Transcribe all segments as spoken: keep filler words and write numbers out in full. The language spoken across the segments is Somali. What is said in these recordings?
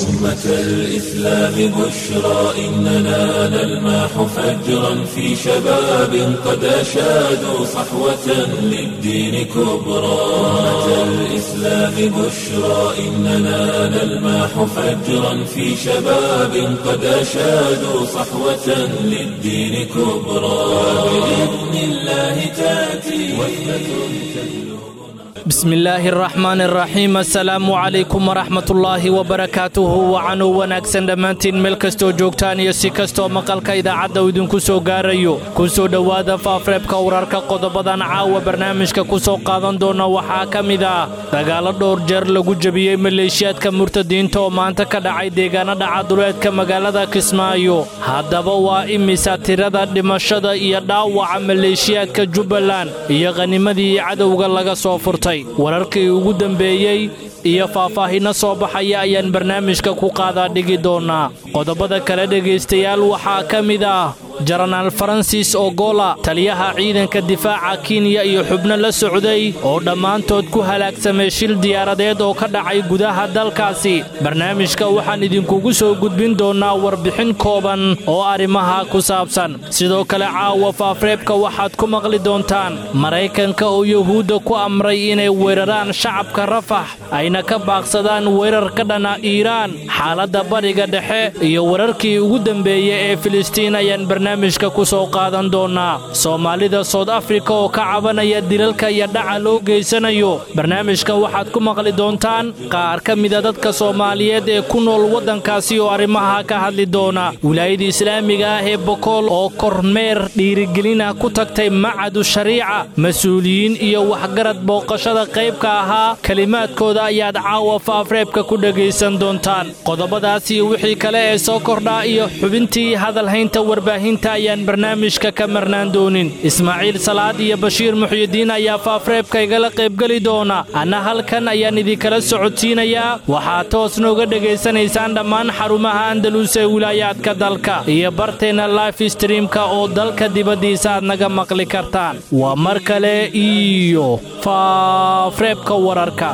أمة الإسلام بشرى إننا نلمح فجرا في شباب قد أشادوا صحوة للدين كبرى أمة الإسلام بشرى إننا نلمح فجرا في شباب قد أشادوا صحوة للدين كبرى بإذن الله تأتي وثبة بسم الله الرحمن الرحيم السلام عليكم ورحمة الله وبركاته وعنو wanaagsan dhammaantiin meel kastoo joogtaan iyo si kastoo maqalka idaacadda uu idinku soo gaarayo ku soo dhowaada faafareebka wararka qodobadan caawa barnaamijka ku soo qaadan doona waxaa ka mid ah dagaalo dhowr jeer lagu jabiyey maleeshiyaadka murtadiinta oo maanta ka dhacay deegaanada caduleedka magaalada Kismaayo haddaba waa imisa tirada dhimashada iyo dhaawaca maleeshiyaadka Jubbaland iyo qanimadii cadowga laga soo furtay wararkii ugu dambeeyay iyo faahfaahin soo baxaya ayaan barnaamijka ku qaadaa dhigi doonaa qodobada kale dhageystayaal waxaa ka mid ah General Francis Ogola taliyaha ciidanka difaaca Kenya iyo xubno la socday oo dhamaantood ku halaagsamay shil diyaaradeed oo ka dhacay gudaha dalkaasi barnaamijka waxaan idinkugu soo gudbin doonaa warbixin kooban oo arrimaha ku saabsan sidoo kale caawa faafareebka waxaad ku maqli doontaan Mareykanka oo Yahuuda ku amray inay weeraraan shacabka Rafax ayna ka baaqsadaan weerar ka dhana Iiraan xaaladda bariga dhexe iyo wararkii ugu dambeeyay ee Filistiin ayaan barnaamijka ku soo qaadan doonaa Soomaalida South Africa oo ka cabanaya dilalka iyo dhaca loo geysanayo barnaamijka waxaad ku maqli doontaan qaar ka mid ah dadka Soomaaliyeed ee ku nool wadankaasi oo arrimaha ka hadli doona wilaayada Islaamiga ah ee Boqol oo kormeer dhiirigelina ku tagtay macadu shariica mas'uuliyiin iyo waxgarad booqashada qayb ka ahaa kalimaadkooda ayaad caawa faafareebka ku dhageysan doontaan qodobadaas iyo wixii kale ee soo kordha iyo xubintii hadal haynta warbaahinta ayaan barnaamijka ka marnaan doonin Ismaaciil Salaad iyo Bashiir Muxyidiin ayaa faafareebka igala qayb gali doona ana halkan ayaan idinkala socodsiinayaa waxaa toos nooga dhageysanaysaan dhammaan xarumaha Andalus ee wilaayadka dalka iyo barteena live streamka oo dalka dibadiisa aad naga maqli kartaan waa mar kale iyo faafareebka wararka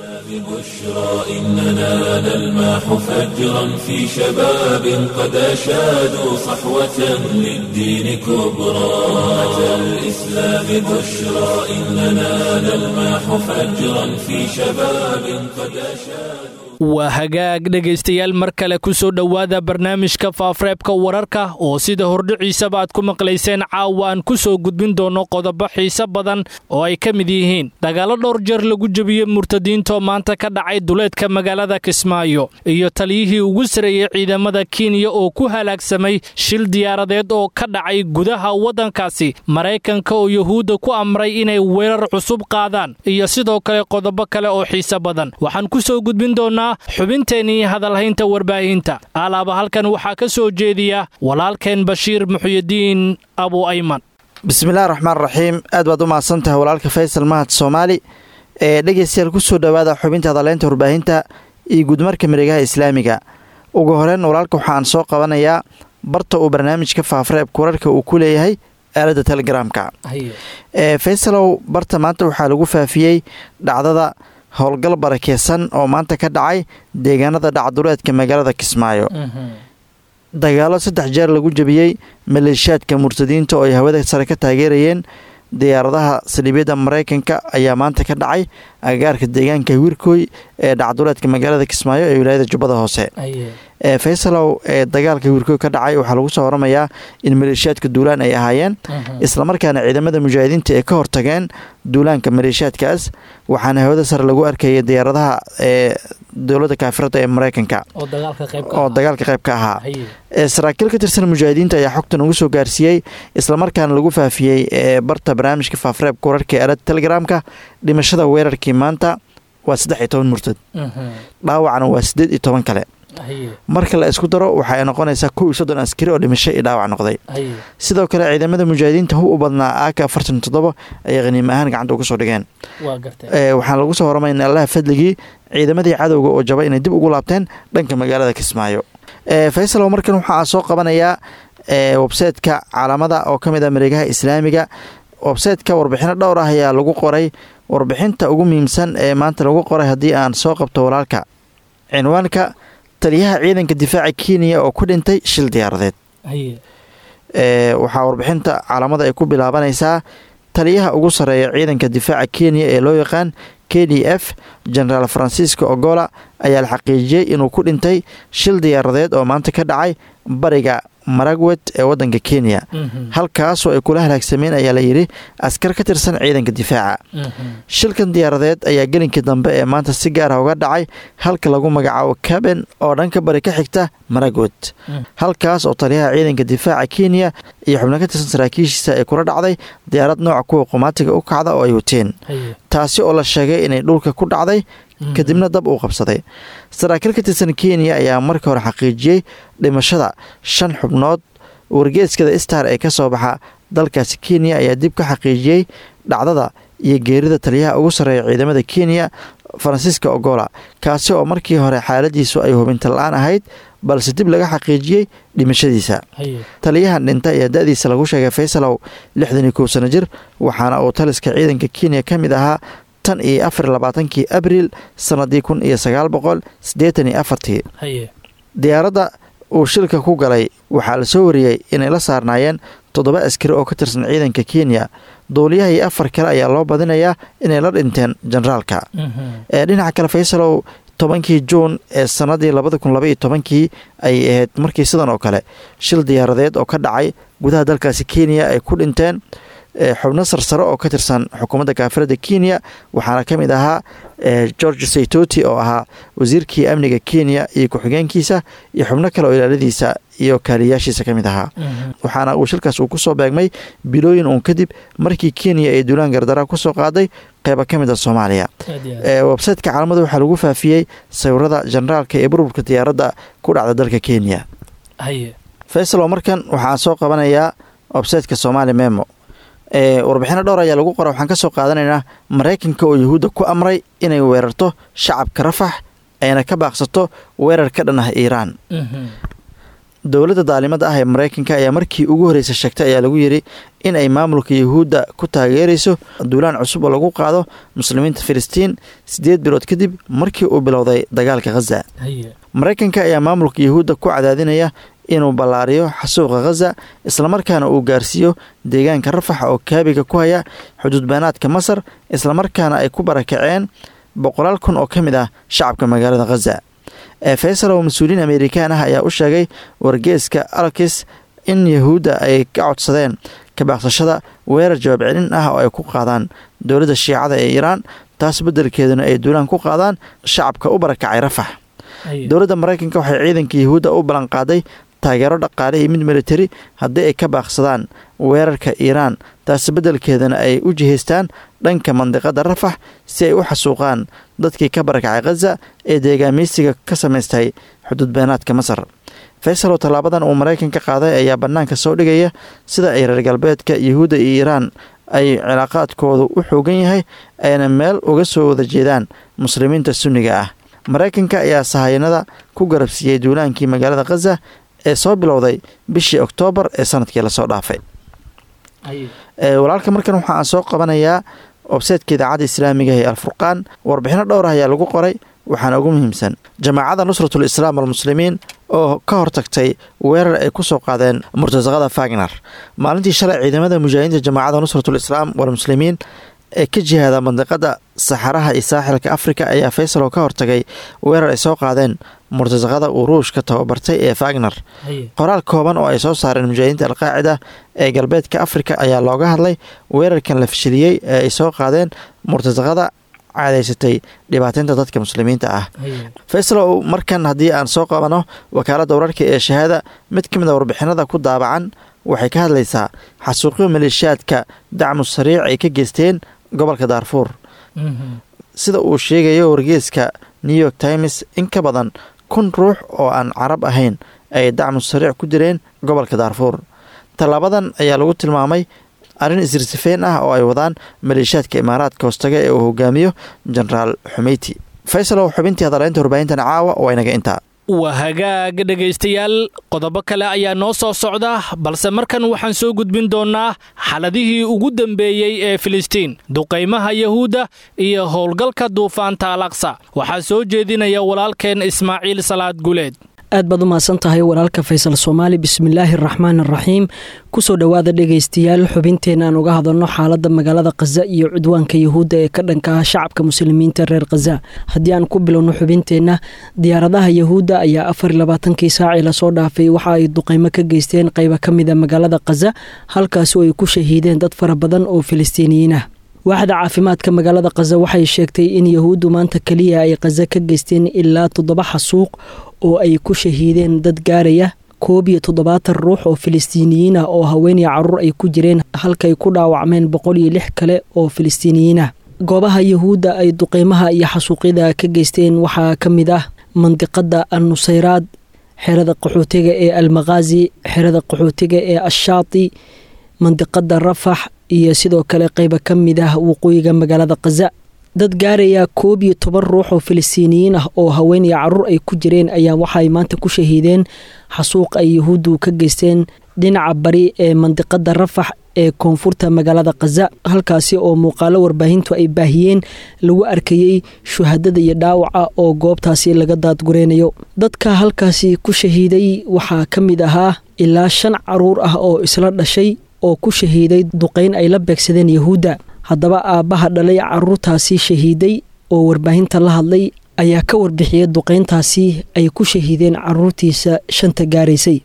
بشرى إننا نلمح فجرا في شباب قد أشادوا صحوة للدين كبرى أمة الإسلام بشرى إننا نلمح فجرا في شباب قد أشادوا waa hagaag dhegaystayaal mar kale ku soo dhowaada barnaamijka faafareebka wararka oo sida hordhiciisaba aad ku maqlayseen caawa aan ku soo gudbin doono qodobo xiiso badan oo ay ka mid yihiin dagaalo dhowr jeer lagu jabiyey murtadiinta oo maanta ka dhacay duleedka magaalada Kismaayo iyo taliyihii ugu sareeyay ciidamada Kenya oo ku halaagsamay shil diyaaradeed oo ka dhacay gudaha wadankaasi Mareykanka oo Yahuuda ku amray inay weerar cusub qaadaan iyo sidoo kale qodobo kale oo xiiso badan waxaan ku soo gudbin doonaa xubinteeni hadal haynta warbaahinta alaaba halkan waxaa ka soo jeediya walaalkeen Bashiir Muxyidiin Abu Ayman bismillaahir rahmaanir rahiim aad baad u mahadsantahay walaalka Faysal Mahad Soomaali ee dhageystayaal ku soo dhawaada xubinta hadal haynta warbaahinta iyo gudmarka mareegaha Islaamiga ugu horeen walaalka waxaan soo qabanayaa barta uu barnaamijka faafareebka wararka uu ku leeyahay aalada Telegramka ee Faysalow barta maanta waxaa lagu faafiyay dhacdada howlgal barakeysan oo maanta ka dhacay deegaanada dhacduleedka magaalada Kismaayo dagaalo saddex jeer lagu jabiyey maleeshiyaadka murtadiinta oo ay hawada sare ka taageerayeen diyaaradaha saliibiyada Mareykanka ayaa maanta ka dhacay agagaarka deegaanka Wirkoy ee dhacduleedka magaalada Kismaayo ee wilaayada Jubbada Hoose ee Faysalow ee dagaalka Wirkoy ka dhacay waxa lagu soo waramayaa in maleeshiyaadka duulaan ay ahaayeen isla markaana ciidamada mujaahidiinta ee ka hortageen duulaanka maleeshiyaadkaas waxaana hawada sare lagu arkayay diyaaradaha ee dowladda kaafirada ee Mareykanka oo dagaalka qayb ka ahaa ee saraakiil ka tirsan mujaahidiinta ayaa xogtan ugu soo gaarsiiyay isla markaana lagu faafiyay ee barta barnaamijka faafareebka wararka ee aalada Telegramka dhimashada weerarkii maanta waa saddex iyo toban murtad dhaawacna waa siddeed iyo toban kale marka la isku daro waxa ay noqonaysaa kow iyo soddon askari oo dhimasho iyo dhaawac noqday sidoo kale ciidamada mujaahidiinta hub u badnaa A K afartan iyo toddoba ay qaniimo ahaan gacanta uga soo dhigeen ee waxaan lagu soo hormaynaa Allah fadligii ciidamadii cadowga oo jabay inay dib ugu laabteen dhanka magaalada Kismaayo ee Faysal markan waxa soo qabanaya ee website-ka caalamada oo kamid ah mareegaha Islaamiga website-ka warbixino dhowr ah ayaa lagu qoray warbixinta ugu muhiimsan ee maanta lagu qoray hadii aan soo qabto walaalka cinwaanka taliyaha ciidanka difaaca kenya oo ku dhintay shil diyaaradeed. waxaa warbixinta caalamada ay ku bilaabanaysaa taliyaha ugu sarreeya ciidanka difaaca kenya ee loo yaqaan k d f genaraal francisco ogola ayaa la xaqiijiyey inuu ku dhintay shil diyaaradeed oo maanta ka dhacay bariga maragwet ee wadanka kenya. halkaasoo ay kula halaagsameen ayaa layidhi askar ka tirsan ciidanka difaaca. shilkan diyaaradeed ayaa gelinkii dambe ee maanta si gaar ah uga dhacay halka lagu magacaabo caben oo dhanka bari ka xigta maragwet. halkaas oo taliyaha ciidanka difaaca kenya iyo xubno ka tirsan saraakiishiisa ay kula dhacday diyaarad nooca kuwa qumaatiga u kacda oo ay wateen, taasi oo la sheegay inay dhulka ku dhacday kadibna dab uu qabsaday. saraakiil ka tirsan kenya ayaa markii hore xaqiijiyey dhimashada shan xubnood. wargeeskada star ee ka soo baxa dalkaasi kenya ayaa dib ka xaqiijiyey dhacdada iyo geerida taliyaha ugu sarreeya ciidamada kenya francisco ogola, kaasi oo markii hore xaaladiisu ay hubinta la-aan ahayd balse dib laga xaqiijiyey dhimashadiisa. taliyahan dhinta ayaa da-diisa lagu sheegay faysalow lixdan iyo kow sano jir, waxaana uu taliska ciidanka kenya ka mid ahaa tan iyo afar labaatankii abriil sanadii kun iyo sagaal boqol siddeetan iyo afartii. diyaaradda uu shilka ku galay waxaa la soo wariyey inay la saarnaayeen toddoba askari oo ka tirsan ciidanka kenya. duuliyaha iyo afar kale ayaa loo badinayaa inay la dhinteen generaalka. ee dhinaca kale faysalow tobankii juun ee sanadii labada kun labaiyo tobankii ayay ahayd markii sidan oo kale shil diyaaradeed oo ka dhacay gudaha dalkaasi kenya ay ku dhinteen xubno sarsare oo ka tirsan xukuumadda kaafirada kenya, waxaana ka mid ahaa george saytoti oo ahaa wasiirkii amniga kenya iyo ku-xigeenkiisa iyo xubno kale oo ilaaladiisa iyo kaaliyaashiisa ka mid ahaa. waxaana uu shilkaas uu kusoo beegmay bilooyin uun kadib markii kenya ay duulaan gardara kusoo qaaday qeyba ka mid a soomaaliya. websayteka caalamada waxaa lagu faafiyey sawirada generaalka ee burburka diyaaradda ku dhacda dalka kenya. faysalo markan waxaan soo qabanayaa websayteka somaali memo. warbixino dhowr ayaa lagu qora. waxaan ka soo qaadanaynaa maraykanka oo yuhuudda ku amray inay weerarto shacabka rafax ayna ka baaqsato weerar ka dhan ah iiraan. dowladda daalimada ah ee maraykanka ayaa markii ugu horreysa sheegtay ayaa lagu yidhi in ay maamulka yuhuudda ku taageerayso duulaan cusub oo lagu qaado muslimiinta filistiin siddeed bilood kadib markii uu bilowday dagaalka khaza. maraykanka ayaa maamulka yuhuudda ku cadaadinaya inuu ballaariyo xasuuqa khaza islamarkaana uu gaarsiiyo deegaanka rafax oo kaabiga ku haya xuduudbaanaadka masar, islamarkaana ay ku barakaceen boqolaal kun oo ka mid ah shacabka magaalada khaza. ee faysal oo mas-uuliyiin amerikaan ah ayaa u sheegay wargeeska alkis in yahuudda ay ka codsadeen kabaaqsashada weerar jawaab celin ah oo ay ku qaadaan dowladda shiicada ee iiraan, taas beddelkeeduna ay duulaan ku qaadaan shacabka u barakacay rafax. dowladda maraykanka waxay ciidanka yahuudda u ballanqaaday taageero dhaqaale iyo mid militari haddii ay ka baaqsadaan weerarka iiraan, taasi beddelkeedana ay u jihaystaan dhanka mandiqada rafax si ay u xasuuqaan dadkii ka barakacay khaza ee deegaameysiga ka samaystay xuduudbeenaadka masar. faysal oo tallaabadan uu maraykanka qaaday ayaa bannaanka soo dhigaya sida ay reer galbeedka yahuudda iyo iiraan ay cilaaqaadkoodu u xoogan yahay ayna meel uga soo wada jeedaan muslimiinta sunniga ah. maraykanka ayaa sahayanada ku garabsiiyey duulaankii magaalada khaza ee soo bilowday bishii oktoobar ee sanadkii lasoo dhaafay. walaalka markan waxa aan soo qabanayaa websaytka idaacadda islaamiga ee alfurqaan. warbixino dhowr ah ayaa lagu qoray, waxaana ugu muhiimsan jamaacadda nusratul islaam walmuslimiin oo ka hortagtay weerar ay ku soo qaadeen murtasaqada fagner. maalintii shalay ciidamada mujaahidiinta jamaacadda nusratul islaam walmuslimiin ee ka jihaada mandiqada saxaraha iyo saaxilka afrika ayaa faysal oo ka hortagay weerar ay soo qaadeen murtasaqada uu ruushka tababartay ee fagner. qoraal kooban oo ay soo saareen mujaahidiinta alqaacida ee galbeedka afrika ayaa looga hadlay weerarkan la fashiliyey ee ay soo qaadeen murtasaqada caadeysatay dhibaateynta dadka muslimiinta ah. faysal markan haddii aan soo qabano wakaaladda wararka ee shahaada, mid ka mid a warbixinada ku daabacan waxay ka hadlaysaa xasuuqyo maleeshiyaadka dacmu sariic ay ka geysteen gobolka daarfuur. sida uu sheegayo wargeeska new york times, in ka badan kun ruux oo aan carab ahayn ay dacmu sariic ku direen gobolka daarfuur. tallaabadan ayaa lagu tilmaamay arrin isirsifeyn ah oo ay wadaan maleeshiyaadka imaaraadka hoostaga ee uu hogaamiyo jenaraal xumeyti. faysal oo xubintii hadaleynta warbaahintan caawa oo inaga intaa. waa hagaag dhegaystayaal qodobo kale ayaa noo soo socda balse markan waxaan soo gudbin doonaa xaladihii ugu dambeeyey ee Filistiin duqeymaha Yahuuda iyo howlgalka duufaanta Al-Aqsa waxaa soo jeedinaya walaalkeen Ismaaciil Salaad Guleed. aad baad u mahadsan tahay walaalka Faysal Soomaali. bismillaahir rahmaanir rahiim. kusoo dhawaada dhageystayaal xubinteena aan uga hadalno xaaladda magaalada Gaza iyo cudwaanka Yahuuda ee ka dhanka ah shacabka muslimiinta reer Gaza. haddii aan ku bilowno xubinteena, diyaaradaha Yahuuda ayaa afar iyo labaatankii saac la soo dhaafay waxa ay duqeymo ka geysteen qaybo ka mid ah magaalada Gaza, halkaas oo ay ku shahiideen dad fara badan oo Filistiiniyiin ah. waaxda caafimaadka magaalada Gaza waxay sheegtay in Yahuudu maanta kaliya ay Gaza ka geysteen ilaa toddoba xasuuq oo ay ku shahiideen dad gaaraya koob iyo toddobaatan ruux oo Filistiiniyiin ah oo haween iyo carruur ay ku jireen, halka ay ku dhaawacmeen boqol iyo lix kale oo Filistiiniyiin ah. goobaha Yahuuda ay duqeymaha iyo xasuuqyada ka geysteen waxaa ka mid ah mandiqada An-Nusayraad, xerada qaxootiga ee Al-Maghazi, xerada qaxootiga ee Ash-Shaati, mandiqada Rafax iyo sidoo kale qayb ka mid ah waqooyiga magaalada Gaza. dad gaaraya koob iyo toban ruux oo Filistiiniyiin ah oo haween iyo carruur ay ku jireen ayaa waxay maanta ku shahiideen xasuuq ay Yahuudu ka geysteen dhinaca bari ee mandiqada Rafax ee koonfurta magaalada Gaza, halkaasi oo muuqaalo warbaahintu ay baahiyeen lagu arkayay shuhadada iyo dhaawaca oo goobtaasi laga daadgureynayo. dadka halkaasi ku shahiiday waxaa ka mid ahaa ilaa shan carruur ah oo isla dhashay oo ku shahiiday duqeyn ay la beegsadeen Yahuuda. haddaba aabbaha dhalay carruurtaasi shahiiday oo warbaahinta la hadlay ayaa ka warbixiyay duqeyntaasi ay ku shahiideen carruurtiisa shanta gaaraysay.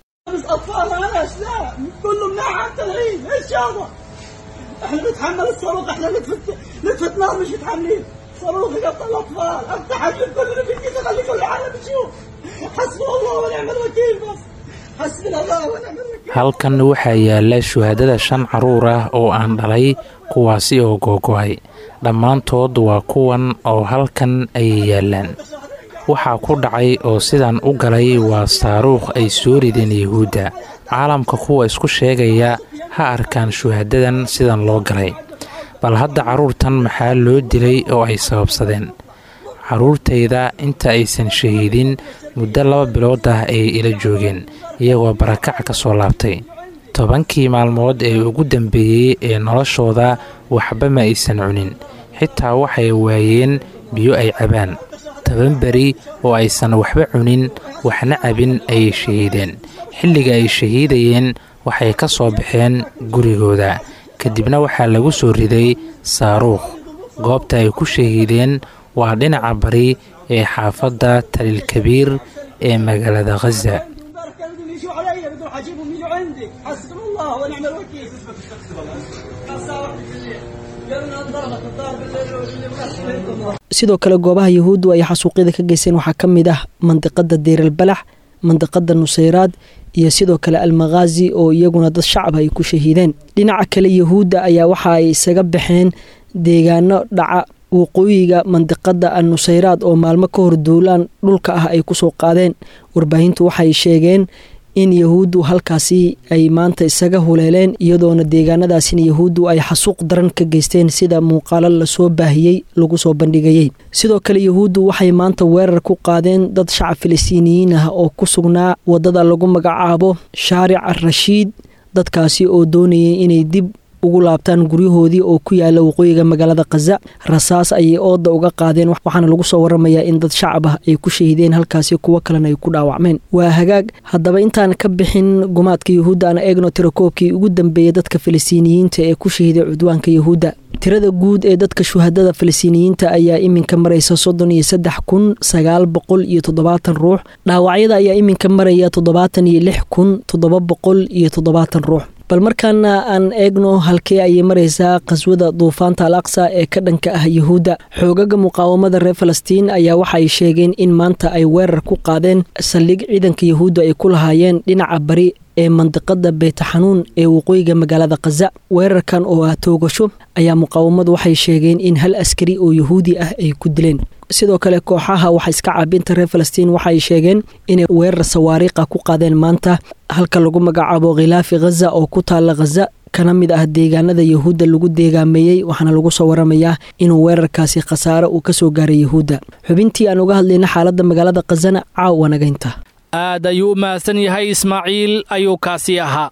احنا نتحمل الصاروخ، احنا نتفت نتفت نار مش متحملين صاروخ يقتل الاطفال. افتح عجل كلنا في الجيزه خلي كل العالم يشوف. حسبنا الله ونعم الوكيل. بس حسبنا الله ونعم الوكيل. halkan waxaa yaala shuhadada shan carruur ah oo aan dhalay, kuwaasi oo googo'ay. dhammaantood waa kuwan oo halkan ay yaalaan. waxaa ku dhacay oo sidan u galay waa saaruukh ay soo rideen Yahuuda. caalamka kuwa isku sheegaya ha arkaan shuhadadan sidan loo galay. bal hadda carruurtan maxaa loo dilay oo ay sababsadeen? carruurtayda inta aysan shahiidin muddo laba bilood ah ay ila joogeen iyagoo barakac ka soo laabtay. tobankii maalmood ee ugu dambeeyey ee noloshooda waxba ma aysan cunin, xitaa waxay waayeen biyo ay cabaan. toban beri oo aysan waxba cunin waxna cabin ayay shahiideen. xilliga ay shahiidayeen waxay ka soo baxeen gurigooda, kadibna waxaa lagu soo riday saaruukh. goobta ay ku shahiideen waa dhinaca bari ee xaafadda Talilkabiir ee magaalada Gaza. sidoo kale goobaha Yahuudu ay xasuuqyada ka geysteen waxaa ka mid ah mandiqada Deir al-Balax, mandiqada Nusayraad iyo sidoo kale Al-Maghazi oo iyaguna dad shacab ay ku shahiideen. dhinaca kale Yahuuda ayaa waxa ay isaga baxeen deegaano dhaca waqooyiga mandiqada An-Nusayraad oo maalmo ka hor duulaan dhulka ah ay ku soo qaadeen. warbaahintu waxay sheegeen in Yahuudu halkaasi ay maanta isaga huleeleen, iyadoona deegaanadaasina Yahuudu ay xasuuq daran ka geysteen sida muuqaalo la soo baahiyey lagu soo bandhigayay. sidoo kale Yahuudu waxay maanta weerar ku qaadeen dad shacab Filistiiniyiin ah oo ku sugnaa wadada lagu magacaabo Shaaric Ar-Rashiid, dadkaasi oo doonayay inay dib ugu laabtaan guryahoodii oo ku yaala waqooyiga magaalada Gaza. rasaas ayay ooda uga qaadeen, waxaana lagu soo waramayaa in dad shacab ah ay ku shahiideen halkaasi, kuwo kalena ay ku dhaawacmeen. waa hagaag. haddaba intaan ka bixin gumaadka Yahuuda aan eegno tirakoobkii ugu dambeeyay dadka Filistiiniyiinta ee ku shahiiday cudwaanka Yahuuda. tirada guud ee dadka shuhadada Filistiiniyiinta ayaa iminka maraysa soddon iyo saddex kun sagaal boqol iyo toddobaatan ruux. dhaawacyada ayaa iminka maraya toddobaatan iyo lix kun toddoba boqol iyo toddobaatan ruux. bal markaana aan eegno halkee ayay maraysaa qaswada duufaanta Al-Aqsa ee ka dhanka ah Yahuuda. xoogaga muqaawamada reer Falastiin ayaa waxay sheegeen in maanta ay weerar ku qaadeen saldhig ciidanka Yahuuda ay ku lahaayeen dhinaca bari ee mandiqada Beyt-Xanuun ee waqooyiga magaalada Gaza. weerarkan oo ah toogasho ayaa muqaawamadu waxay sheegeen in hal askari oo Yahuudi ah ay ku dileen. sidoo kale kooxaha waxa iska caabinta reer Falastiin waxay sheegeen inay weerar sawaariiqa ku qaadeen maanta halka lagu magacaabo Khilaafi Gaza oo ku taala Gaza, kana mid ah deegaanada yahuudda lagu deegaameeyey waxaana lagu soo waramayaa inuu weerarkaasi khasaare uu ka soo gaaray yahuudda. xubintii aan uga hadlayna xaaladda magaalada khazana caawa nagaynta. aad ayuu u mahadsan yahay ismaaciil ayuu kaasi ahaa.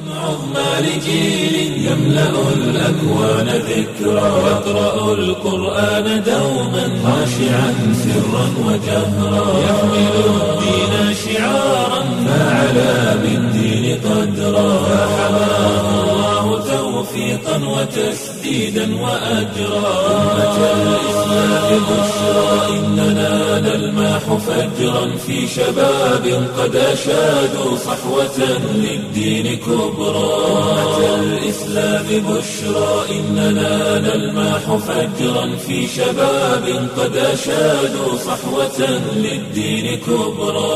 عظمى لجيل يملأ الأكوان ذكرى يقرأ القرآن دوما خاشعا سرا وجهرا يحمل الدين شعارا فعلى بالدين قدرا فحماه الله توفيقا وتسديدا وأجرا أمة الإسلام بشرى إننا نلمح فجرا في شباب قد أشادوا صحوة للدين كبرى. أمة الإسلام بشرى إننا نلمح فجرا في شباب قد أشادوا صحوة للدين كبرى.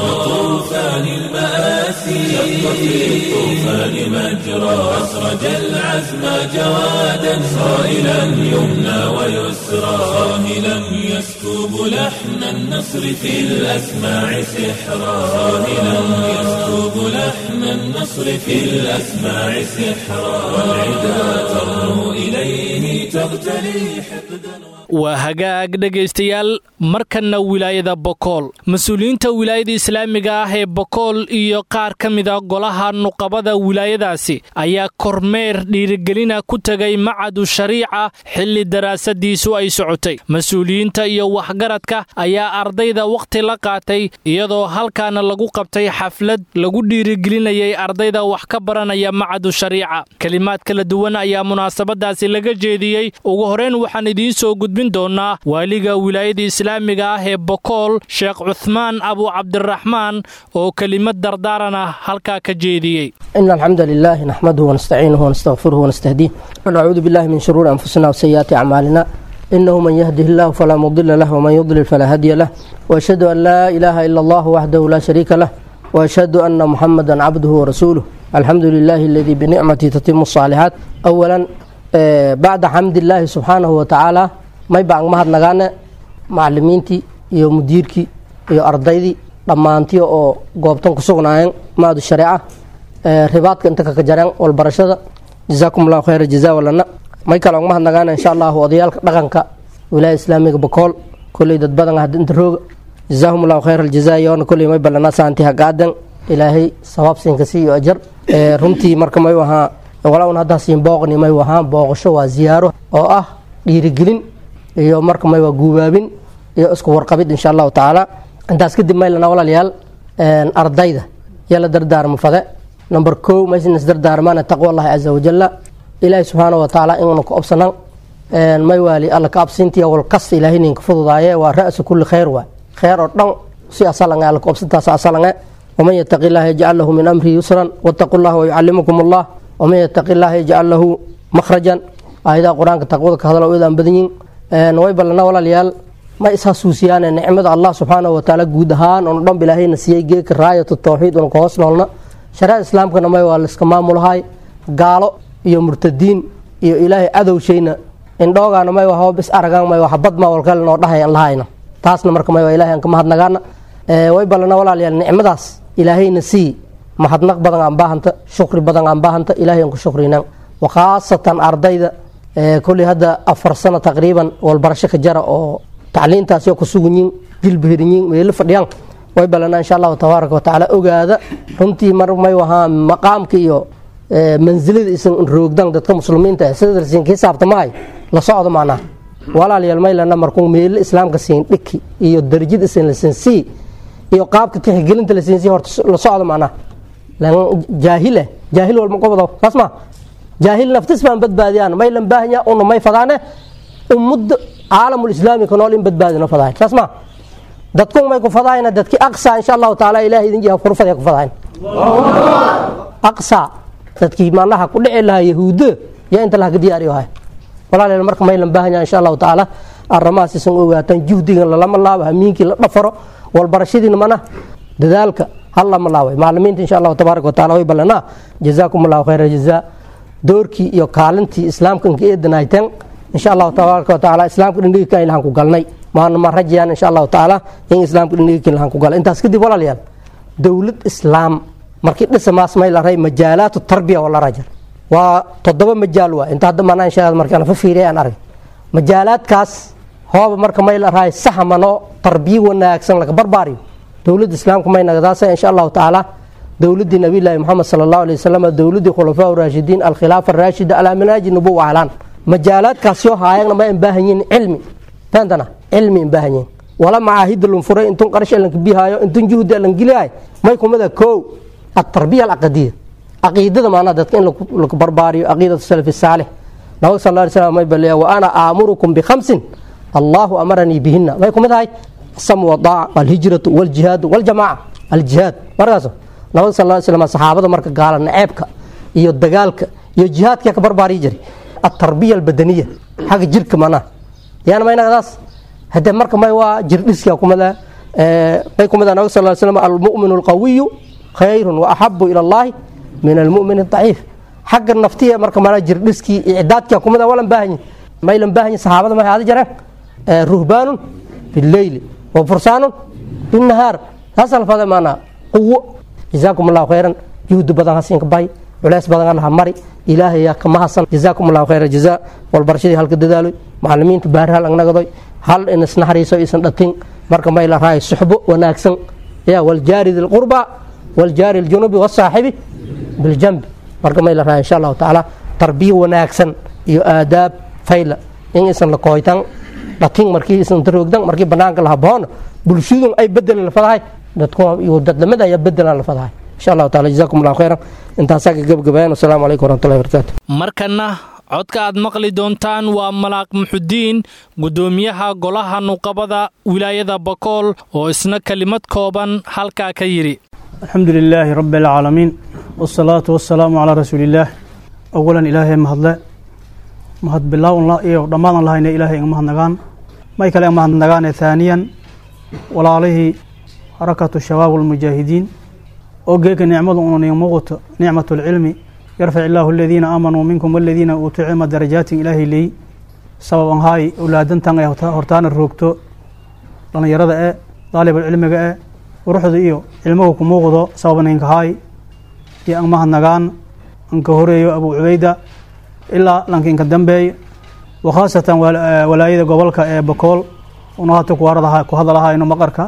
طوفان المآسي شق في الطوفان مجرى أسرج العزم جوادا صائلا يمنى ويسرى صاهلا يسكب لحن النصر في الأسماع سحرا صاهلا يسكب لحن النصر في الأسماع سحرا والعدا ترنو إليه تغتلي حقدا. waa hagaag dhegaystayaal markanna wilaayada bokool. mas-uuliyiinta wilaayada islaamiga ah ee bokool iyo qaar ka mida golaha nuqabada wilaayadaasi ayaa kormeer dhiirigelina ku tegay macadu shariica xilli daraasadiisu ay socotay. mas-uuliyiinta iyo waxgaradka ayaa ardayda wakhti la qaatay iyadoo halkaana lagu qabtay xaflad lagu dhiirigelinayay ardayda wax ka baranaya macadu shariica. kelimaad kala duwan ayaa munaasabadaasi laga jeediyey. ugu horeyn waxaan idiin soo gudbin doonaa waaliga wilaayada islaamiga ah ee bokool sheekh cuthmaan abu cabdiraxmaan oo kelimad dardaaran ah halkaa ka jeediyey. إن الحمد لله نحمده ونستعينه ونستغفره ونستهديه ونعوذ بالله من شرور أنفسنا وسيئات أعمالنا إنه من يهده الله فلا مضل له ومن يضلل فلا هادي له وأشهد أن لا إله إلا الله وحده لا شريك له وأشهد أن محمدا عبده ورسوله الحمد لله الذي بنعمته تتم الصالحات. أولا بعد حمد الله سبحانه وتعالى ما يبقى مهد نغانا معلمينتي iyo mudiirkii iyo ardaydii dhammaantii oo goobtan ku sugnaayeen maadu shariica ribaadka inta ka jareen walbarashada jazaakumullahu khayra jazaa walana may kala uga mahadnaqaana insha Allah odayaalka dhaqanka wilaayada islaamiga bokool kulay dad badan ah inta roog jazakumullahu khayra jazaa yoona kulay may balana saanti hagaadan ilaahay sawaab siin kasi iyo ajar runtii marka may waha walaal hadda siin booqni may waha booqasho waa ziyaaro oo ah dhiirigelin iyo marka may waa guubaabin iyo isku warqabid insha Allah taala intaas kadib meelna walaalayaal een ardayda yala dardaarmo fade number two maysan dardaarmana taqwa Allah azza wa jalla ilaahi subhanahu wa taala inuu ku obsanan een may wali alla ka absintii wal qas ilaahi nin fududaaye waa ra'su kulli khayr wa khayr oo dhan si asalan alla ku obsantaas asalan ومن يتق الله يجعل له من امره يسرا واتقوا الله ويعلمكم الله ومن يتق الله يجعل له مخرجا ايدا قرانك تقوى كهدلو ايدان بدين een way balana walaalayaal ma isxasuusiyaan nicmada Allah subhanahu wa ta'ala guud ahaan oo dhan bilaahayna siiyay geek raayatu tawxiid oo ka hoos noolna shariica islaamkana may waa iska maamulahay gaalo iyo murtadiin iyo ilaahay adow shayna indhoogana may waa bis aragaan may waa xabad ma walkal noo dhahayan lahayna taasna marka may waa ilaahay aan ka mahadnaqaana ee way balana walaalayaal nicmadaas ilaahayna si mahadnaq badan aan baahanta shukri badan aan baahanta ilaahay aan ku shukrinaa wa khaasatan ardayda ee kulli hada afar sano taqriiban wal barasho ka jara oo tacliintaasi ku sugunyin jilbihiriin meel fadhiyaan way balana insha Allah tabaaraka wa taala ogaada runtii mar may waha maqaamka iyo manzilada isan roogdan dadka muslimiinta sida siin ka saabtamay la socdo maana walaalayaal meelana markuu meel islaamka siin dhiki iyo darajada isan lisansi iyo qaabka tixgelinta lisansi horta la socdo maana lan jaahile jaahil wal maqabado fasma jaahil naftis baan badbaadiyaan meelan baahnya oo may fadaane ummad caalamul islaami ka nool in badbaadina fadaan fasma dadku may ku fadaayna dadki aqsa insha Allah taala ilaahi idin jiha furfad ku fadaan aqsa dadki maanaha ku dhici lahaa yahuudo ya inta la diyaariyo hay walaalayaal marka meelan baahnya insha Allah taala aramaas isan ogaatan juhdiga lama laabo hamiinki la dhafaro wal barashadiina mana dadaalka halla ma laaway macallimiinta insha Allah tabaaraka wa taala way balana jazaakumullahu khayra jazaa doorkii iyo kaalintii islaamka ka eedanaytan insha Allah tabaaraka wa taala islaamka dhindhiga ka ilahan ku galnay maana ma rajayaan insha Allah taala in islaamka dhindhiga ka ilahan ku galay intaas kadib walaalayaal dawlad islaam markii dhismaas may la ray majaalaatu tarbiya wala rajar waa toddoba majaal waa inta hadda maanaa insha Allah markaan fa fiiriyay aan arag majaalaadkaas hooba marka may la raay saxmano tarbiya wanaagsan laga barbaariyo dawladda islaamka may nagadaasay insha Allah taala dawladda nabi ilaahi Muhammad sallallahu alayhi wasallam dawladda khulafaa raashidiin al khilaafa raashida ala manhaj nubuwa alan majaalaadkaas yoo haayagna ma in baahanyiin cilmi tandana cilmi in baahanyiin wala maahid lum furay intun qarash lan bihayo intun juhud lan gilay may kumada koo at-tarbiya al-aqdiyya aqeedada maana dadka in la barbaariyo aqeedada salaf salih nabi sallallahu alayhi wasallam may baliya wa ana aamurukum bi khamsin Allah amarani bihinna may kumadahay sam wa daa wal hijratu wal jihad wal jamaa al jihad markaas nabi sallallahu alayhi wasallam saxaabada marka gaalan naceebka iyo dagaalka iyo jihadka ka barbaari jiray at-tarbiya al-badaniyya xaq jirka maana yaana may nagadaas hada marka may waa jirdhiska kumada ee may kumada nabi sallallahu alayhi wasallam al-mu'minu al-qawiyyu khayrun wa ahabbu ila Allah min al-mu'min ad-da'if xaq naftiya marka mana jirdhiski i'daadka kumada wala baahan may lan baahan saxaabada ma hada jareen ruhbanun bil layl wa fursanun bin nahar hasal fada mana quwwa jazakumullahu khayran juhud badan hasin ka bay walaas badan Allah mari ilaahay ya kama hasan jazakumullahu khayran jazaa wal barashadii halka dadaalo macallimiinta baarhal anagaday hal in isnaxariiso isan dhatin marka may la raay suxbo wanaagsan ya wal jaari dil qurba wal jaari al junubi was saahibi bil janb marka may la raay insha Allah taala tarbiya wanaagsan iyo aadaab fayla in isan la kooytan dhatin markii isan darogdan markii banaanka la haboon bulshadu ay bedel la fadahay dadku iyo dadlamada ay bedel la fadahay insha Allah taala jazakumullahu khayran inta saaka gabagabayna assalamu alaykum wa rahmatullahi wa barakatuh markana codka aad maqli doontaan waa Malaaq Muxudiin gudoomiyaha golaha nuqabada wilaayada Bakool oo isna kalimad kooban halka ka yiri alxamdulilaahi rabbil caalamiin wassalaatu wassalaamu calaa rasuulillaah awalan ilaahay mahadle mahad bilaawn la iyo dhammaan lahayna ilaahay in mahadnagaan may kale mahadnagaan thaniyan walaalihii harakatu shabaab wal mujaahidiin oo geeka nicmadu uu muuqato nicmatul cilmi يرفع الله الذين آمنوا منكم والذين أوتوا علم درجات إلهي لي سببا هاي أولادن تان هرتان الروكتو لأن يرد إيه طالب العلم إيه وروحوا إيو علمه كموغضو سببا إنك هاي يا أمها النغان أنك هوريو أبو عبيدة إلا لأنك إنك الدنبي وخاصة ولايد قبلك إيه بكول ونهاتك واردها كهذا لها إنو مقرك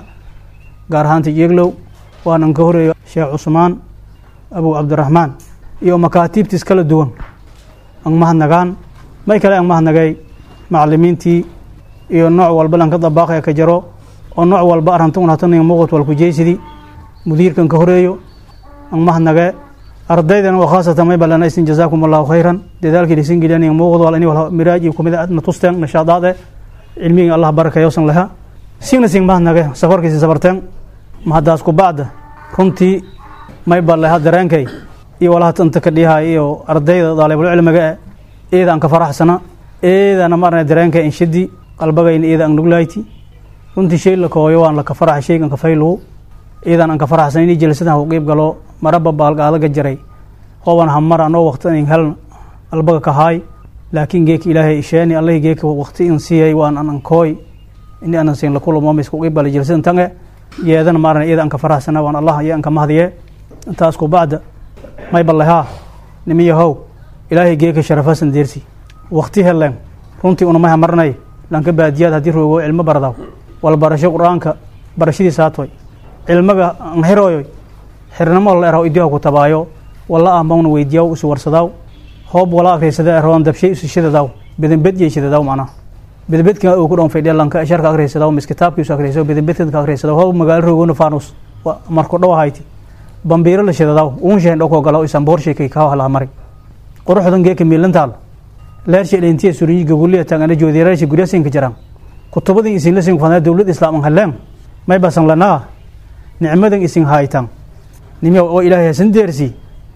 قارهان تجيغلو وأن أنك هوريو شيخ عثمان أبو عبد الرحمن iyo makaatibtis kala duwan aan mahadnagaan may kale aan mahadnagay macallimiintii iyo nooc walba lan ka dabaqay ka jaro oo nooc walba arantuna hatan muuqato wal ku jeesidi mudiirkan ka horeeyo aan mahadnagay ardaydana waa khaasatan may balanaysin jazaakumullahu khayran dadaalkii dhisin geliyay muuqato wal inay wal miraaji kumida adna tusteen nashaadaade cilmiga Allah barakayo san laha sina sin mahadnagay safarkiisa sabarteen mahadaas ku baad runtii may balaha dareenkay iyo walaha tanta ka dhihay iyo ardayda dalibul cilmiga ee aan ka faraxsana eedana marna dareenka in shidi qalbagayna eeda aan nuglayti runtii shay la kooyo waan la ka farax shaygan ka faylo eedan aan ka faraxsan in jalsadaha uu qeyb galo maraba baalgaada ga jiray hooban hamar anoo waqti in hel qalbaga ka hay laakiin geek ilaahay isheeni allah geek waqti in siiyay waan aan kooy in aan siin la kulmo ma isku qeyb bal jalsadan tan yeedana marna eeda aan ka faraxsana waan allah ayaan ka mahdiye intaas ku baada may balaha nimiyahow ilaahay geeka sharafasan deersi waqti heleen runtii una ma marnay lanka baadiyad hadii roogo cilmo baradaw wal barasho quraanka barashadii saatoy cilmaga aan hirooyo xirnamo la raaw idiyo ku tabaayo walla amaan weydiyo isu warsadaw hoob wala akhriisada roon dabshay isu shidadaw bidan bad yeeshadaw macna bidan badka uu ku dhoon fayday lanka sharka akhriisadaw mis kitaabkiisu isu akhriiso bidan badka ka akhriisadaw hoob magaal roogona faanus marko dhaw hayti bambiiro la shidadaw uun sheen dhoko galo isan boorsheekay ka hala maray quruxdan geeka miilantaal leershay intii suriyi goboliya tagana joodiyaasha guriyaasin ka jiraan kutubadii isin la sin fanaa dawlad islaam haleen may basan lana nicmadan isin haytan nimiyo oo ilaahay san deersi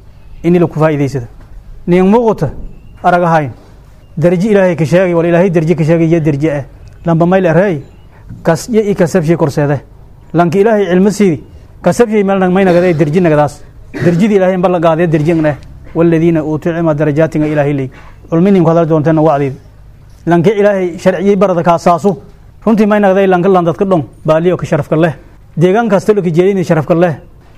in la ku faa'iideysada nin muuqata araga hayn darji ilaahay ka sheegay wal ilaahay darji ka sheegay darji ah lamba mayl aray kas iyo kasab shay korseede lanka ilaahay cilmi siidi kasab shay meel nag mayna gaday darji nagadaas darjidi ilaahay bal qaaday darjina walladina utu'ima darajatin ilaahay li ulminin qadar doontan wacdid lanka ilaahay sharci barada ka asaasu runtii mayna gaday lanka landad ka dhon baaliyo ka sharafka leh deegaan kasta loo jeedin sharafka leh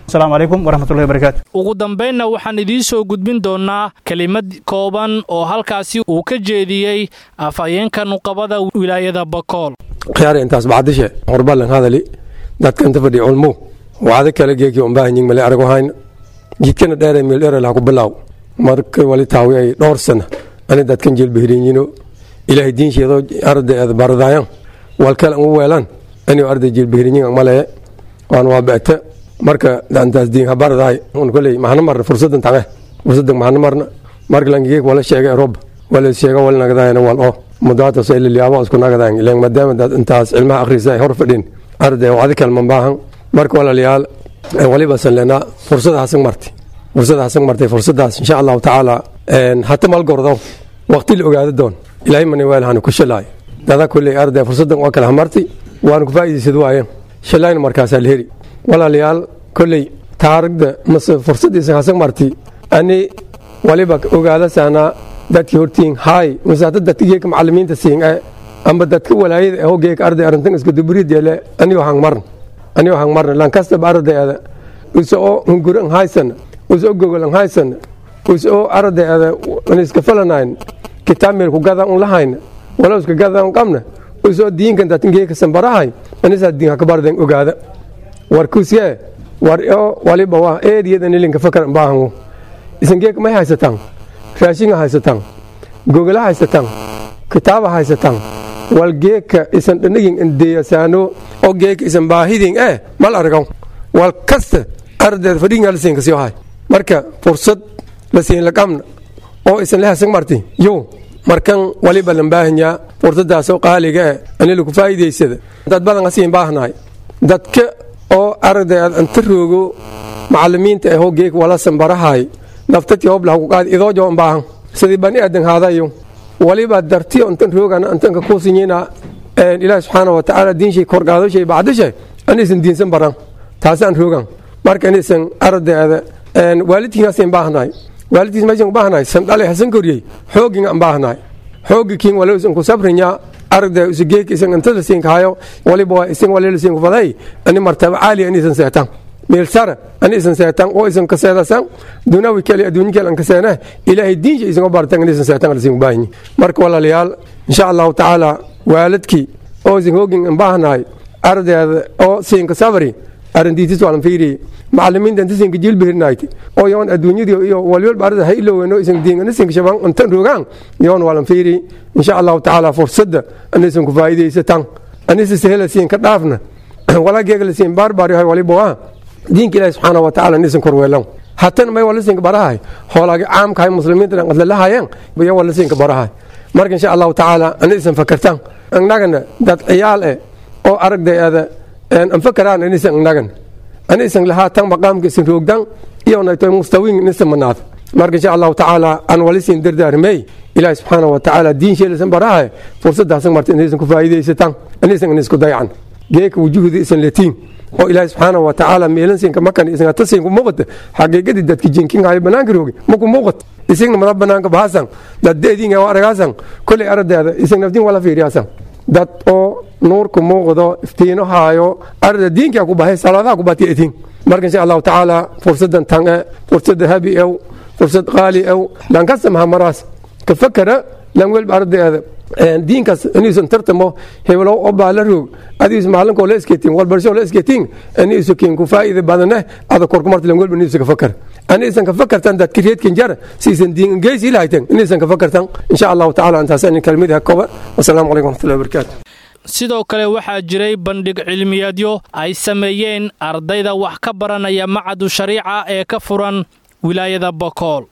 asalaamu calaykum waraxmatullahi wabarakaatu. ugu dambaynna waxaan idiin soo gudbin doonaa kelimad kooban oo halkaasi uu ka jeediyey afhayeenka nuqabada wilaayada Bakool. khiyaar intaas bacdishe horbalan hadali dadka inta fadhi culmo wacdo kala geeki u baahan yihiin mali arago hayn jidkana dheer meel dheer la ku bilaw marka wali taawi ay dhowr sano ani dadkan jil bihriinino ilaahay diinsheedo arday baradayaan walkala u weelan ani arday jil bihriinin male waan waa baata marka dantaas diin habaraday on kulay mahna mar fursadan tabe fursadan mahna marna marka langiye wala sheegay rob wala sheegay wala nagadaayna wal oo mudaata sayl liyaabo isku nagadaan ilaan maadaama dad intaas cilmaha akhriisay hor fadhin arday wacdo kala man baahan marka wala liyaal waliba sanlana fursadaas martay fursadaas martay fursadaas insha Allah taala een hatta mal gordo waqti la ogaado doon ilaahay man weelhan ku shalay dada kulay arday fursadan oo kala martay waan ku faa'iideysid waayeen shalayna markaas la heri wala liyaal kulay taariikhda mas fursadiisa hasan martay ani waliba ogaada sana dadkii hortiin hay masaada dadkii ka macallimiinta siin ay amba dadka walaayada oo geek arday arintan isku dibrid yeele ani waxaan marn ani waxaan marn lan kasta ardayda usoo hunguran haysan usoo gogolan haysan usoo ardayda aan iska falanayn kitaab meel ku gada un lahayn wala iska gada un qamna usoo diinkan dadka geek sanbarahay ani sa diin ka bardan ogaada war kusiye war oo waliba waa eediyada nilinka fakar baahan isan geek ma haysataan raashin haysataan google haysataan kitaab haysataan wal geeka isan dhanigin indeeyasaano oo geeka isan baahidin eh mal aragaw wal kasta arday fadhiga la siin kasii hay marka fursad la siin la qamna oo isan la hasan martay yo markan waliba lan baahanya fursadaas oo qaaliga ah ani lagu faa'iideysada dad badan asiin baahnaay dadka oo arday inta roogo macallimiinta ee geeka wala sanbarahay naftati hoob lagu qaad idoo joon baahan sidii bani aadan haadayo waliba dartiyo intan roogana intan ka kuusinyina ee ilaahay subhanahu wa ta'ala diinshi kor qaado shay baadishay anisan diinsan baran taasan roogan marka anisan ardayda een waalidkiina seen baahnay waalidkiina ma jang baahnay san dhalay hasan koriyay xoogin aan baahnay xoogikiin walaw isan ku sabrinya arday isu geekisan inta la siin kaayo waliba isan waliba la siin ku faday ani martaba caali anisan seetan meel sara ani isan seetan oo isan ka seedasan dunawi kale adduunka kale an ka seena ilaahay diinta isan bartan isan seetan la siin baahni marka walaalayaal insha Allah taala waalidki oo isan hoogin aan baahnay ardayda oo siin ka sabri arintiis waan fiiri macallimiinta inta siin ka jilbirnaayt oo yoon adduunyada iyo waliba barada haylo weeno isan diin isan shaban intan rogan yoon waan fiiri insha Allah taala fursada anisan ku faa'iideysatan anisa sahla siin ka dhaafna wala geegal siin barbar yahay waliba waa diinka ilaahay subhanahu wa ta'ala nisan korweelan hatan may wala siin ka barahay xoolaga caamka ay muslimiinta qad la hayeen bay wala siin ka barahay marka insha Allah taala anisan fakartan annagana dad ciyaal eh oo aragdeeda aan fakaraan anisan annagan anisan laha tan maqaamka sin roogdan iyo naayto mustawin nisan manaad marka insha Allah taala an wala siin dardaarmay ilaahay subhanahu wa ta'ala diin sheelaysan barahay fursadaas martin anisan ku faa'iideysatan anisan isku dayacan geek wujuhdi isan latiin oo ilaahay subhanahu wa ta'ala meelan siin ka makan isan tasin ku muuqata xaqiiqadi dadka jinkin ay banaanka roogi ma ku muuqat isan ma banaanka baasan dad deedin ay aragaasan kulli ardayda isan nafdin wala fiiriyaasan dad oo nuur ku muuqdo iftiino haayo arday diinka ku baahay salaadaha ku baatiyeetin marka insha Allah taala fursadan tan fursad habi aw fursad qaali aw lan kasamaha maras ka fakara lan wal ardayda diinkaas iniisan tartamo heblo oo baala roog adiis maalinka oo la iskeetin wal barsho la iskeetin aniisu kiin ku faa'iido badana ada korku marti lan walba iniisu ka fakar aniisan ka fakartan dad kireedkin jar siisan diin geesi laaytan iniisan ka fakartan insha Allah taala antaasan kalmadaha kooba wassalaamu alaykum wa rahmatullahi wa barakatuh sidoo kale waxaa jiray bandhig cilmiyeedyo ay sameeyeen ardayda wax ka baranaya macadu shariica ee ka furan wilaayada Bakool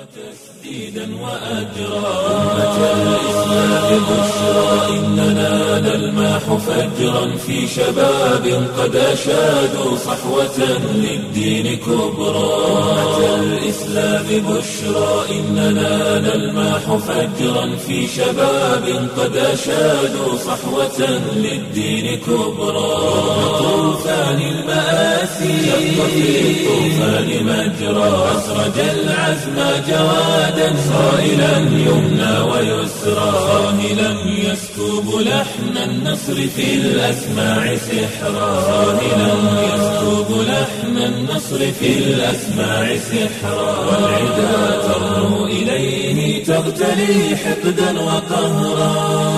تسديدا وأجرا أمة الإسلام بشرى إننا نلمح فجرا في شباب قد أشادوا صحوة للدين كبرى أمة الإسلام بشرى إننا نلمح فجرا في شباب قد أشادوا صحوة للدين كبرى طوفان المآسي شق في الطوفان مجرى أسرج العزم جوادا صائلا يمنى ويسرى صاهلا يسكب لحن النصر في الأسماع سحرا صاهلا يسكب لحن النصر في الأسماع سحرا والعدا ترنو إليه تغتلي حقدا وقهرا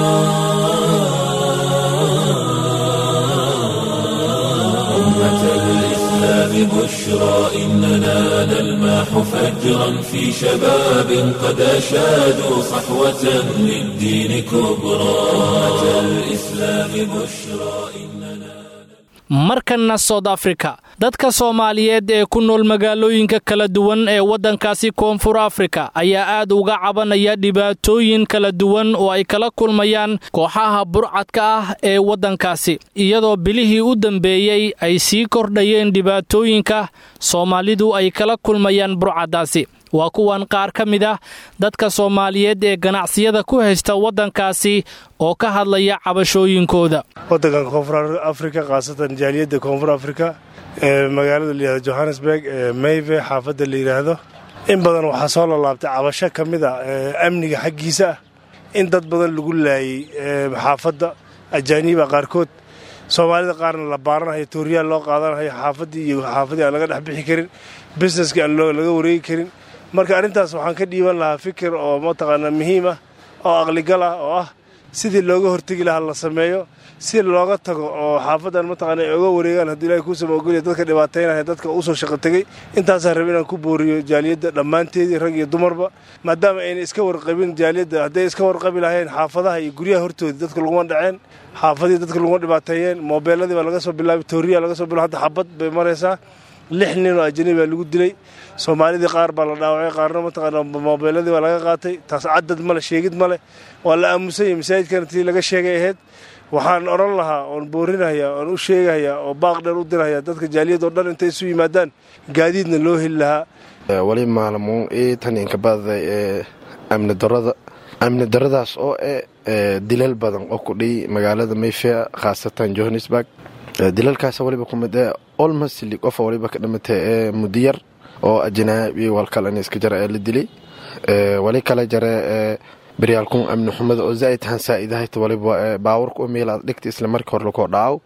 أمة الإسلام بشرى إننا نلمح فجرا في شباب قد أشادوا صحوة للدين كبرى أمة الإسلام بشرى إننا markanna South Africa dadka Soomaaliyeed ee ku nool magaalooyinka kala duwan ee wadankaasi Koonfur Afrika ayaa aad uga cabanaya dhibaatooyin kala duwan oo ay kala kulmayaan kooxaha burcadka ah ee wadankaasi iyadoo bilihii u dambeeyay ay sii kordhayeen dhibaatooyinka Soomaalidu ay kala kulmayaan burcadaasi waa kuwan qaar ka mid ah dadka Soomaaliyeed ee ganacsiyada ku haysta wadankaasi oo ka hadlaya cabashooyinkooda wadanka Koonfur Afrika qaasatan jaaliyada Koonfur Afrika ee magaalada la yiraahdo Johannesburg ee Mayve xaafadda la yiraahdo in badan waxa soo laabtay cabasho kamid ah amniga xaqiisa in dad badan lagu laayay xaafadda ajaaniba qaarkood Soomaalida qaarna la baaranayo Tuuriya loo qaadanayo xaafadii iyo xaafadii aan laga dhax bixi karin businesska aan laga wareegi karin marka arintaas waxaan ka dhiiban lahaa fikir oo mataqaana muhiim ah oo aqli gal ah oo ah sidii looga hortagi lahaa la sameeyo si looga tago oo xaafadan mataqaana ay uga wareegaan hadii Ilaahay ku sameeyo dadka dhibaateynaya dadka u soo shaqo tagay intaas aan rabin inaan ku booriyo jaaliyada dhamaanteedii rag iyo dumarba maadaama ay iska warqabin jaaliyada haday iska warqabi lahayn xaafadaha iyo guryaha hortooda dadka lagu dhaceen xaafadii dadka lagu dhibaateeyeen moobiladii baa laga soo bilaabay Tuuriya laga soo bilaabay hadda xabad bay maraysaa lix nin oo ajnabi lagu dilay Soomaalida qaar baa la dhaawacay qaarna mataqaana moobiladii waa laga qaatay taas cadad ma la sheegid ma leh waa la aamusay masaajidkan tii laga sheegay ahayd waxaan oran lahaa oo boorinayaa oo u sheegaya oo baaq dheer u diraya dadka jaaliyada oo dhan intay isu yimaadaan gaadiidna loo heli lahaa wali maalmo ee tan in ka baday ee amni darada amni daradaas oo ee dilal badan oo ku dhig magaalada Mayfair khaasatan Johannesburg dilalkaas waliba ku mid ah almost li qof waliba ka dhamatay ee mudiyar oo ajnabi walkalan iska jara ee la dilay ee wali kala jara ee بريالكم أمن حمد أوزايت هنسا إذا هيت ولي باورك أميل دكت إسلام مركور لكو داو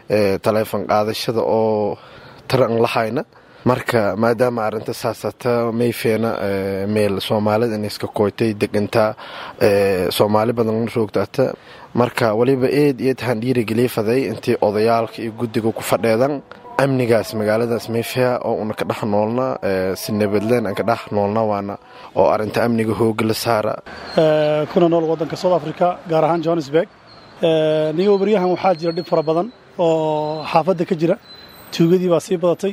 تلفون هذا الشيء أو ترى لحينا marka maadaama arinta saasata may feena meel Soomaaliyeed in iska kootay degnta Soomaali badan joogta marka waliba eed iyo tan dhiirigeliyay intii odayaalka iyo guddiga ku fadheedan amnigaas magaaladaas Mayfair oo una ka dhaxnoolna si nabadleen aan ka dhaxnoolna waana oo arinta amniga hoog la saara ee kuna nool wadanka South Africa gaar ahaan Johannesburg ee niyo bariyahan waxa jira dhib fara badan oo xaafadda ka jira tuugadii baa sii badatay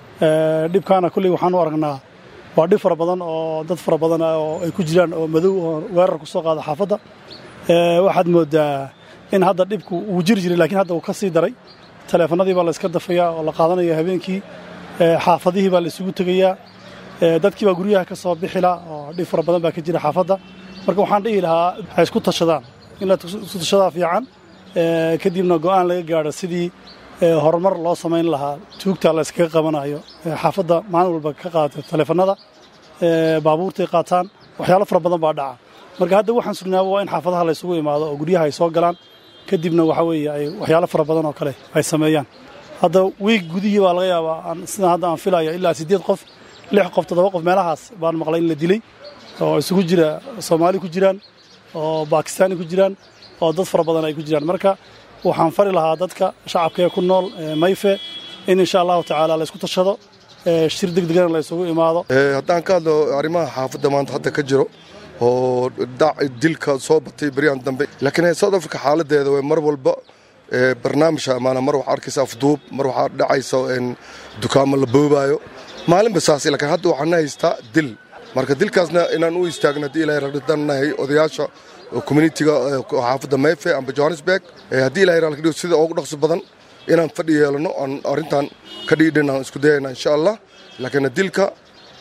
ee dhibkaana kulli waxaan u aragnaa waa dhib fara badan oo dad fara badan oo ay ku jiraan oo madow oo weerar ku soo qaada xaafadda ee waxaad moodaa in hadda dhibku uu jiri jiray laakiin hadda uu ka sii daray telefoonadii baa la iska dafayaa oo la qaadanaya habeenkii ee xaafadihii baa la isugu tagayaa ee dadkii baa guryaha ka soo bixila oo dhib fara badan baa ka jira xaafadda marka waxaan dhihi lahaa ay isku tashadaan in la isku tashadaa fiican ee kadibna go'aan laga gaaro sidii horumar loo sameyn lahaa tuugta la iska qabanayo xaafadda maalin walba ka qaata telefoonada ee baabuurta qaataan waxyaalo fara badan baa dhaca marka hadda waxaan sugnaa waa in xaafadaha la isugu imaado oo guryaha ay soo galaan kadibna waxa weeye ay waxyaalo fara badan oo kale ay sameeyaan hadda week gudihii baa laga yaabaa sida hadda aan filayo ilaa sideed qof lix qof toddoba qof meelahaas baan maqlay in la dilay oo isugu jira Soomaali ku jiraan oo Pakistani ku jiraan oo dad fara badan ay ku jiraan marka waxaan fari lahaa dadka shacabka ku nool Mayfair in insha Allah taala la isku tashado shir degdegan la isugu imaado ee haddaan ka hadlo arrimaha xaafadda maanta hadda ka jiro oo dilka soo batay bariyan dambe laakiin South Africa xaaladeeda way mar walba ee barnaamijka amaana mar wax arkaysa afduub mar waxa dhacayso in dukaamo la boobayo maalin basaas laakiin hadda waxaan haystaa dil marka dilkaasna inaan u istaagno hadii Ilaahay radanahay odayaasha community-ga xaafadda Mayfair amba Johannesburg ee hadii Ilaahay raaliyo sida ugu dhaqso badan inaan fadhiyeelno aan arintan ka dhiidhana isku dayayna insha Allah laakiin dilka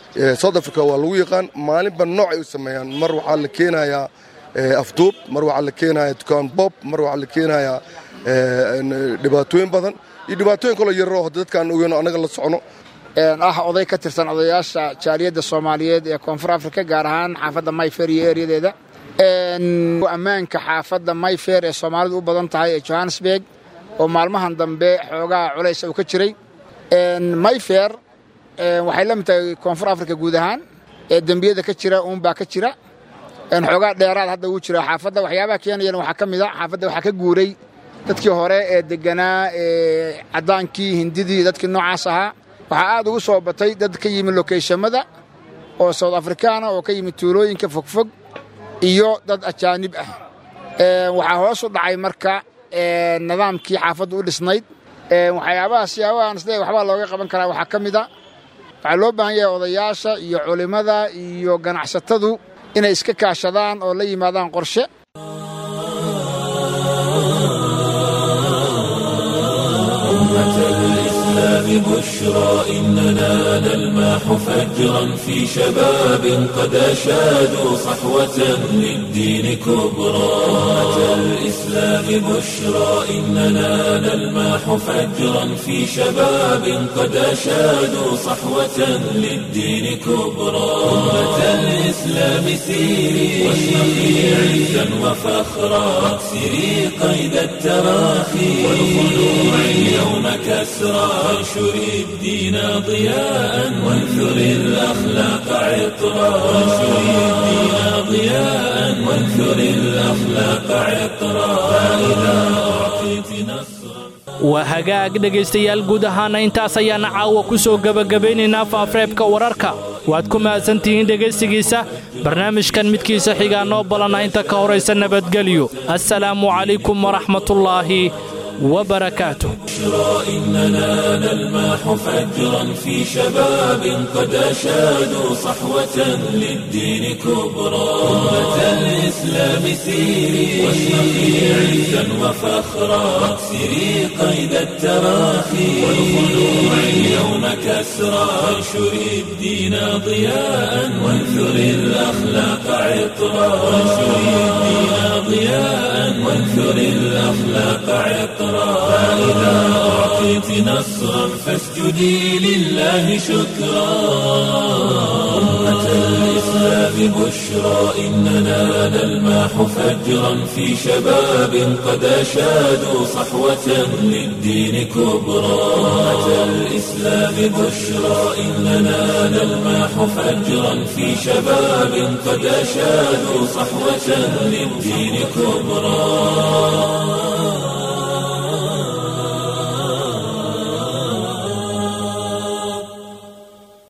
south africa waa lagu yaqaan maalinba nooc ay u sameeyaan mar waxaa la keenayaa afduub mar waxaa la keenayaa dukaan bob mar waxaa la keenayaa dhibaatooyin badan iyo dhibaatooyin kaloo yaroo dadkaan ogeyno annaga la socono ah oday ka tirsan odayaasha jaaliyadda soomaaliyeed ee koonfur afrika gaar ahaan xaafadda mayfair iyo ereyadeeda ammaanka xaafadda mayfair ee soomaalidu u badan tahay ee johannesburg oo maalmahan dambe xoogaa culays uu ka jiray mayfair waxay la mid tahay koonfur afrika guud ahaan ee dembiyada ka jira uunbaa ka jira xoogaa dheeraad hadda uu jira xaafadda waxyaabaha keenayana waxaa ka mid a xaafadda waxaa ka guuray dadkii hore ee deganaa ee caddaankii hindidii dadkii noocaas ahaa waxaa aad ugu soo batay dad ka yimid lokeyshamada oo south afrikaana oo ka yimid tuulooyinka fogfog iyo dad ajaanib ah waxaa hoos u dhacay marka nidaamkii xaafaddu u dhisnayd waxyaabaha siyaabahaan isle waxbaa looga qaban karaa waxaa ka mid a waxaa loo baahan yahay odayaasha iyo culimmada iyo ganacsatadu inay iska kaashadaan oo la yimaadaan qorshe بشرى إننا نلمح فجرا في شباب قد أشادوا صحوة للدين كبرى أمة الإسلام بشرى إننا نلمح فجرا في شباب قد أشادوا صحوة للدين كبرى أمة الإسلام سيري واشرقي عزا وفخرا واكسري قيد التراخي والخلوع اليوم كسرى وانشري الدين ضياء وانثري الأخلاق عطرا وانشري الدين ضياء وانثري الأخلاق عطرا فإذا أعطيت نصرا waa hagaag dhegaystayaal guud ahaana intaas ayaana caawa ku soo gebagabaynaynaa faafareebka wararka waad ku mahadsantihiin dhegaystigiisa barnaamijkan midkiisa xigaa noo balana inta ka horaysa nabadgelyo assalaamu calaykum waraxmatullaahi وبركاته بشرى إننا نلمح فجرا في شباب قد أشادوا صحوة للدين كبرى أمة الإسلام سيري واشرقي عزا وفخرا واكسري قيد التراخي والخلوع اليوم كسرى وانشري الدين ضياء وانثري الأخلاق عطرا وانشري الدين ضياء وانثري الأخلاق عطرا فإذا أعطيت نصرا فاسجدي لله شكرا أمة الإسلام بشرى إننا نلمح فجرا في شباب قد أشادوا صحوة للدين كبرى أمة الإسلام بشرى إننا نلمح فجرا في شباب قد أشادوا صحوة للدين كبرى.